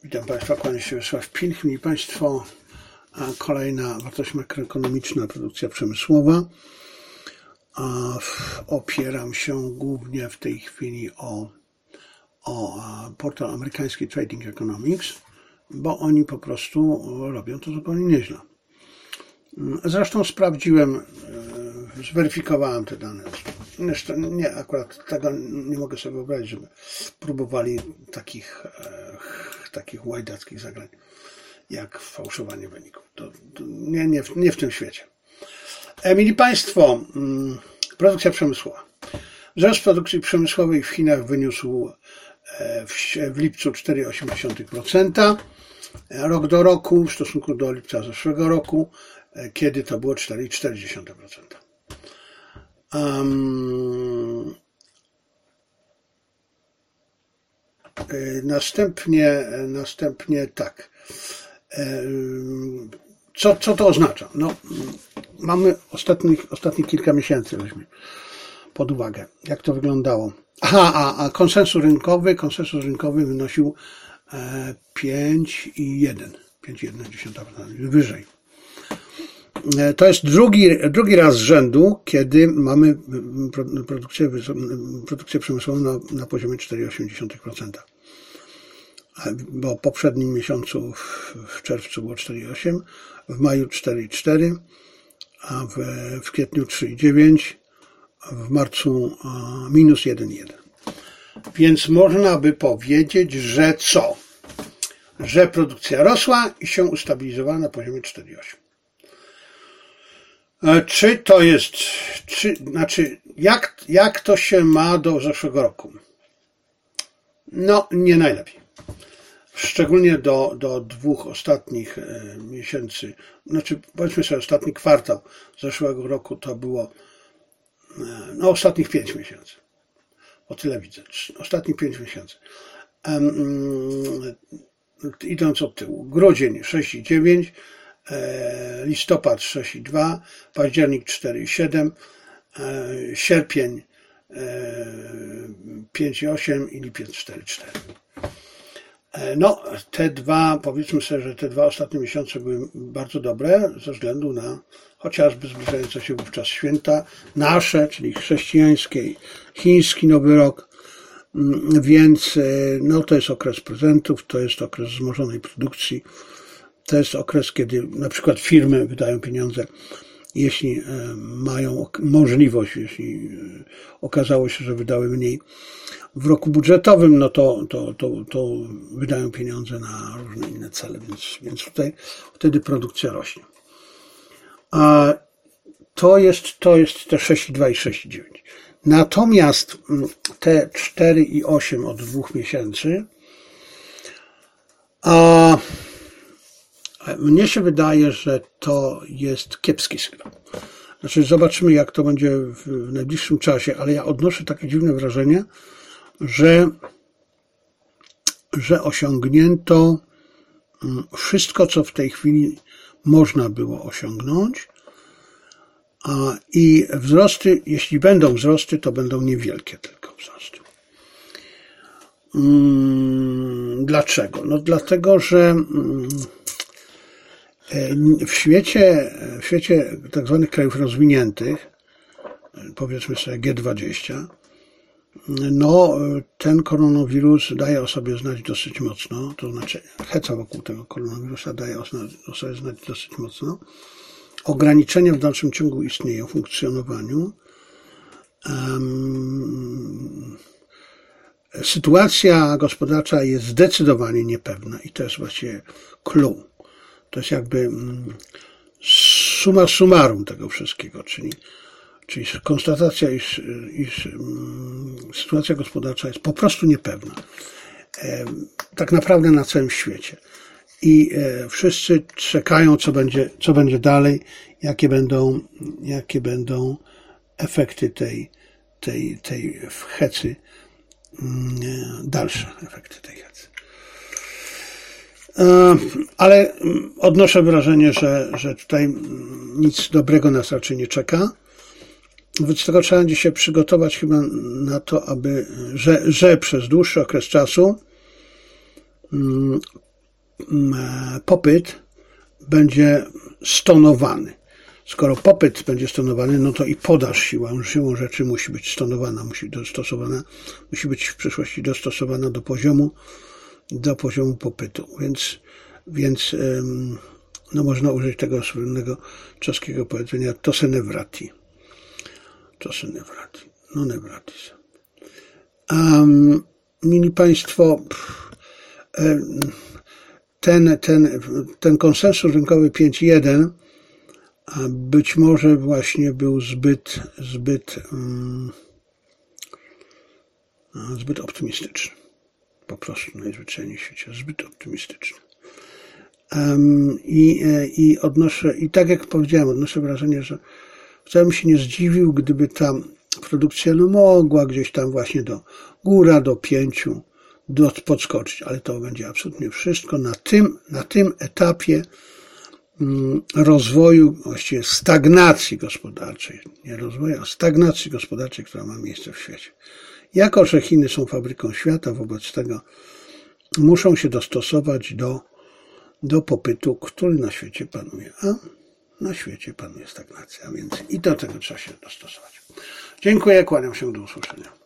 Witam Państwa, kłaniam się Wiesław Pilch. Szanowni Państwo, kolejna wartość makroekonomiczna, produkcja przemysłowa. Opieram się głównie w tej chwili o portal amerykański Trading Economics, bo oni po prostu robią to zupełnie nieźle. Zresztą sprawdziłem, zweryfikowałem te dane. Zresztą nie, akurat tego nie mogę sobie wyobrazić, żeby próbowali takich łajdackich zagrań jak fałszowanie wyników. To nie w tym świecie. Mili Państwo, produkcja przemysłowa. Wzrost produkcji przemysłowej w Chinach wyniósł w lipcu 4,8%, rok do roku w stosunku do lipca zeszłego roku, kiedy to było 4,4%. Następnie tak. Co to oznacza? No, mamy ostatnich kilka miesięcy, weźmy pod uwagę, jak to wyglądało. A konsensus rynkowy wynosił 5,1%, wyżej. To jest drugi raz z rzędu, kiedy mamy produkcję przemysłową na poziomie 4,8%. Bo w poprzednim miesiącu w czerwcu było 4,8%, w maju 4,4%, a w kwietniu 3,9%, w marcu minus 1,1%. Więc można by powiedzieć, że co? Że produkcja rosła i się ustabilizowała na poziomie 4,8%. Czy to jest, jak to się ma do zeszłego roku? No, nie najlepiej. Szczególnie do dwóch ostatnich miesięcy, powiedzmy sobie ostatni kwartał zeszłego roku to było, ostatnich 5 miesięcy. O tyle widzę. Ostatnich 5 miesięcy. Idąc od tyłu. Grudzień 6,9, listopad 6,2, październik 4,7, sierpień 5,8 i lipiec 4,4. No, powiedzmy sobie, że te dwa ostatnie miesiące były bardzo dobre ze względu na chociażby zbliżające się wówczas święta nasze, czyli chrześcijańskie i chiński Nowy Rok, więc to jest okres prezentów, to jest okres wzmożonej produkcji, to jest okres, kiedy na przykład firmy wydają pieniądze, jeśli mają możliwość, jeśli okazało się, że wydały mniej w roku budżetowym, no to wydają pieniądze na różne inne cele, więc tutaj wtedy produkcja rośnie. A to jest te 6,2 i 6,9. Natomiast te 4,8 od 2 miesięcy, mnie się wydaje, że to jest kiepski sygnał. Znaczy zobaczymy, jak to będzie w najbliższym czasie, ale ja odnoszę takie dziwne wrażenie, że osiągnięto wszystko, co w tej chwili można było osiągnąć, i wzrosty, jeśli będą wzrosty, to będą niewielkie tylko wzrosty. Dlaczego? No dlatego, że w świecie tak zwanych krajów rozwiniętych, powiedzmy sobie G20, ten koronawirus daje o sobie znać dosyć mocno, to znaczy heca wokół tego koronawirusa daje o sobie znać dosyć mocno. Ograniczenia w dalszym ciągu istnieją w funkcjonowaniu. Sytuacja gospodarcza jest zdecydowanie niepewna i to jest właściwie clue. To jest jakby summa summarum tego wszystkiego, czyli konstatacja, iż sytuacja gospodarcza jest po prostu niepewna. Tak naprawdę na całym świecie. I wszyscy czekają, co będzie dalej, jakie będą efekty tej hecy, dalsze efekty tej hecy. Ale odnoszę wrażenie, że tutaj nic dobrego nas raczej nie czeka. Wobec tego trzeba będzie się przygotować chyba na to, że przez dłuższy okres czasu popyt będzie stonowany. Skoro popyt będzie stonowany, no to i podaż siłą rzeczy musi być stonowana, musi być w przyszłości dostosowana do poziomu popytu. Więc no można użyć tego słynnego czeskiego powiedzenia to se nevráti. No nevráti se. Mili Państwo, ten konsensus rynkowy 5.1 być może właśnie był zbyt optymistyczny. Po prostu najzwyczajniej w świecie, zbyt optymistyczny. I tak jak powiedziałem, odnoszę wrażenie, że wcale bym się nie zdziwił, gdyby ta produkcja mogła gdzieś tam właśnie do 5 podskoczyć, ale to będzie absolutnie wszystko na tym etapie rozwoju, właściwie stagnacji gospodarczej, nie rozwoju, a stagnacji gospodarczej, która ma miejsce w świecie. Jako że Chiny są fabryką świata, wobec tego muszą się dostosować do popytu, który na świecie panuje, a na świecie panuje stagnacja, więc i do tego trzeba się dostosować. Dziękuję, kłaniam się, do usłyszenia.